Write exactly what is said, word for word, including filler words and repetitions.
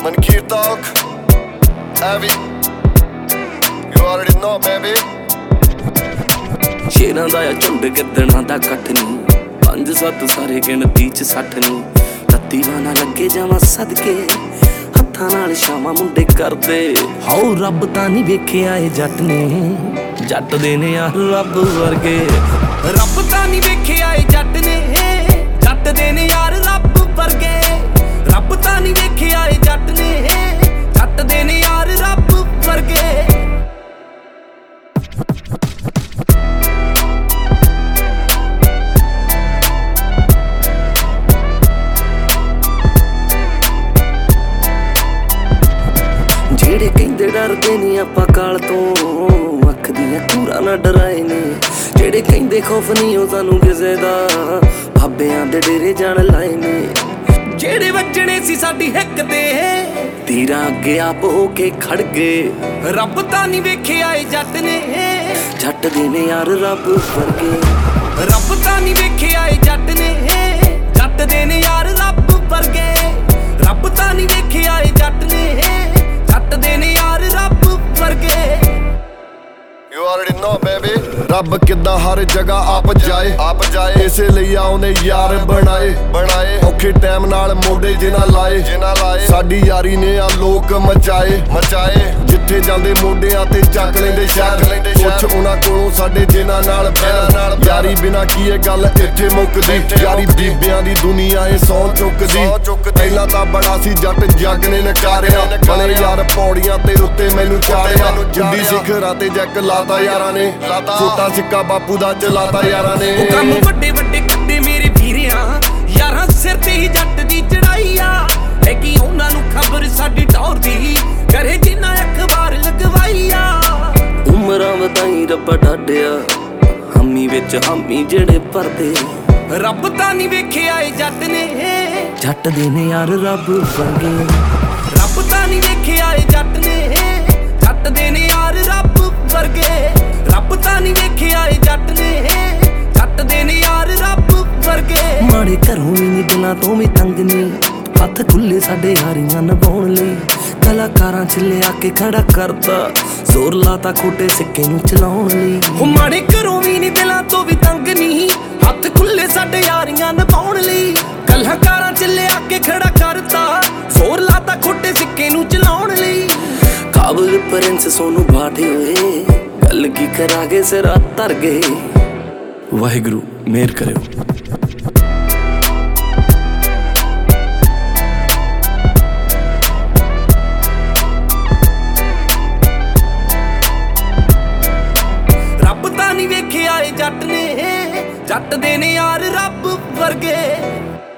Mankeer Talk, Avi, you already know baby। ਸ਼ੇਰਾਂ ਦਾ ਆ ਝੁੰਡ ਗਿੱਦੜਾਂ ਦਾ ਇਕੱਠ ਨੀ, ਪੰਜ ਸੱਤ ਸਾਰੇ ਗਿਣਤੀ ਚ ਸੱਠ ਨੀ। ਤੱਤੀ ਵਾਨਾ ਲੱਗੇ ਜਾਵਾਂ ਸਦਕੇ, ਹੱਥਾਂ ਨਾਲ ਸ਼ਾਮਾਂ ਮੁੰਡੇ ਕਰਦੇ। ਹਾਉ ਰੱਬ ਤਾਂ ਨੀ ਵੇਖਿਆ ਏ ਜੱਟ ਨੇ, ਜੱਟ ਦੇ ਨੇ ਯਾਰ ਰੱਬ ਵਰਗੇ। ਰੱਬ ਤਾਂ ਨੀ ਵੇਖਿਆ ਏ ਜੱਟ ਨੇ, ਜੱਟ ਦੇ ਨੇ ਯਾਰ ਰੱਬ ਵਰਗੇ। ਰੱਬ ਤਾਂ ਨੀ ਵੇਖਿਆ ਏ ਜੱਟ ਨੇ, ਜੱਟ ਦੇ ਨੇ ਯਾਰ ਰੱਬ ਵਰਗੇ। ਜਿਹੜੇ ਕਹਿੰਦੇ ਡਰਦੇ ਨੀ ਆਪਾਂ ਕਾਲ ਤੋਂ, ਅੱਖ ਦੀਆਂ ਕੂਰਾਂ ਨਾ ਡਰਾਏ ਨੇ। ਜਿਹੜੇ ਕਹਿੰਦੇ ਖੌਫ ਨੀ ਉਹ ਸਾਨੂੰ ਕਿਸੇ ਦਾ, ਬਾਬਿਆਂ ਦੇ ਡੇਰੇ ਜਾਣ ਲਾਏ ਨੇ। ਜਿਹੜੇ ਵੱਜਣੇ ਸੀ ਸਾਡੀ ਹਿੱਕ ਤੇ, ਤੀਰਾਂ ਅੱਗੇ ਆਪ ਹੋ ਕੇ ਖੜ ਗਏ। ਰੱਬ ਤਾਂ ਨੀ ਵੇਖਿਆ ਏ ਜੱਟ ਨੇ, ਜੱਟ ਦੇ ਨੇ ਯਾਰ ਰੱਬ ਵਰਗੇ। ਰੱਬ ਤਾਂ ਨੀ ਵੇਖਿਆ ਏ ਜੱਟ ਨੇ, ਜੱਟ ਦੇ ਨੇ ਯਾਰ ਰੱਬ ਵਰਗੇ। ਰੱਬ ਤਾਂ ਨੀ ਵੇਖਿਆ ਏ ਜੱਟ ਨੇ, ਜੱਟ ਦੇ ਨੇ ਯਾਰ ਰੱਬ ਵਰਗੇ। You already know baby। ਰੱਬ ਕਿੱਦਾਂ ਹਰ ਜਗ੍ਹਾ ਆਪ ਜਾਏ, ਆਪ ਜਾਏ ਇਸੇ ਲਈ ਆ ਉਹਨੇ ਯਾਰ ਬਣਾਏ, ਬਣਾਏ ਔਖੇ ਟਾਈਮ ਨਾਲ ਮੋਢੇ ਜਿਨ੍ਹਾਂ ਲਾਏ, ਜਿਨ੍ਹਾਂ ਲਾਏ। ਸਾਡੀ ਯਾਰੀ ਨੇ ਆ ਲੋਕ ਮਚਾਏ, ਮਚਾਏ ਜਿੱਥੇ ਜਾਂਦੇ ਮੋਢਿਆਂ ਤੇ ਚੱਕ ਲੈਂਦੇ ਸ਼ਹਿਰ। ਪੁੱਛ ਉਹਨਾਂ ਕੋਲੋਂ ਸਾਡੇ ਜਿਨ੍ਹਾਂ ਨਾਲ ਬਹਿਰ। ਯਾਰੀ ਬਿਨਾ ਕੀ ਇਹ ਗੱਲ ਇੱਥੇ ਮੁੱਕਦੀ, ਯਾਰੀ ਬੀਬਿਆਂ ਦੀ ਦੁਨੀਆ ਏ ਸੌ ਚੁੱਕਦੀ। ਪਹਿਲਾਂ ਤਾਂ ਬੜਾ ਸੀ ਜੱਟ ਜੱਗ ਨੇ ਨਕਾਰਿਆ, ਬਣੇ ਯਾਰ ਪੌੜੀਆਂ ਤੇ ਉੱਤੇ ਮੈਨੂੰ ਚਾੜਿਆ। ਜੁੱਡੀ ਸਿਖਰਾਂ ਤੇ ਜੈਕ ਲਾਤਾ ਯਾਰਾਂ ਨੇ, ਛੋਟਾ ਸਿੱਕਾ ਬਾਪੂ ਦਾ ਚਲਾਤਾ ਯਾਰਾਂ ਨੇ। ਉਹ ਕੰਮ ਵੱਡੇ ਵੱਡੇ ਕੱਢੇ ਮੇਰੇ ਵੀਰਿਆਂ, ਯਾਰਾਂ ਸਿਰ ਤੇ ਹੀ ਜੱਟ ਦੀ ਚੜਾਈ ਆ। ਹੈ ਕਿ ਉਹਨਾਂ ਨੂੰ ਖਬਰ ਸਾਡੀ ਟੌਰ ਦੀ, ਕਰੇ ਜਿੰਨਾ ਅਖਬਾਰ ਲਗਵਾਈ ਆ। ਉਮਰਾਂ ਵਧਾਈ ਰੱਬਾ ਡਾਢਿਆ, ਹਾਮੀ ਵਿੱਚ ਹਾਮੀ ਜਿਹੜੇ ਭਰਦੇ। ਰੱਬ ਤਾਂ ਨੀ ਵੇਖਿਆ ਏ ਜੱਟ ਨੇ, ਜੱਟ ਦੇ ਨੇ ਯਾਰ ਰੱਬ ਵਰਗੇ। ਰੱਬ ਤਾਂ ਨੀ ਵੇਖਿਆ ਏ ਜੱਟ ਨੇ, ਜੱਟ ਦੇ ਨੇ ਯਾਰ ਰੱਬ ਵਰਗੇ। ਰੱਬ ਤਾਂ ਨੀ ਵੇਖਿਆ ਏ ਜੱਟ ਨੇ, ਜੱਟ ਦੇ ਨੇ ਯਾਰ ਰੱਬ ਵਰਗੇ। ਮਾੜੇ ਘਰੋਂ ਵੀ ਨੀ ਦਿਲਾਂ ਤੋਂ ਵੀ ਤੰਗ ਨੀ, ਹੱਥ ਖੁੱਲੇ ਸਾਡੇ ਯਾਰੀਆਂ ਨਿਭਾਉਣ ਲਈ। ਕਲਾਕਾਰਾਂ ਚ ਲਿਆ ਕੇ ਖੜਾ ਕਰਦਾ, ਜ਼ੋਰ ਲਾਤਾ ਖੋਟੇ ਸਿੱਕੇ ਨੂੰ ਚਲਾਉਣ ਲਈ। ਉਹ ਮਾੜੇ ਘਰੋਂ ਵੀ ਨੀ ਦਿਲਾਂ ਤੋਂ ਵੀ ਤੰਗ ਨੀ, ਹੱਥ ਖੁੱਲੇ ਸਾਡੇ ਯਾਰੀਆਂ ਨਿਭਾਉਣ ਲਈ। ਕਲਾਕਾਰਾਂ ਚ ਲਿਆ ਕੇ ਖੜਾ ਕਰਦਾ, ਜ਼ੋਰ ਲਾਤਾ ਖੋਟੇ ਸਿੱਕੇ ਨੂੰ ਚਲਾਉਣ ਲਈ। ਕਾਬਲ ਪ੍ਰਿੰਸ ਸੋਨੂੰ ਬਾਠੇ ਹੋਏ, ਗੱਲ ਕੀ ਕਰਾਂਗੇ ਸਿਰਾ ਧਰ ਗਏ। ਵਾਹਿਗੁਰੂ ਮਿਹਰ ਕਰਿਓ। ਰੱਬ ਤਾਂ ਨੀ ਵੇਖਿਆ ਏ ਜੱਟ ਨੇ, ਜੱਟ ਦੇ ਨੇ ਯਾਰ ਰੱਬ ਵਰਗੇ।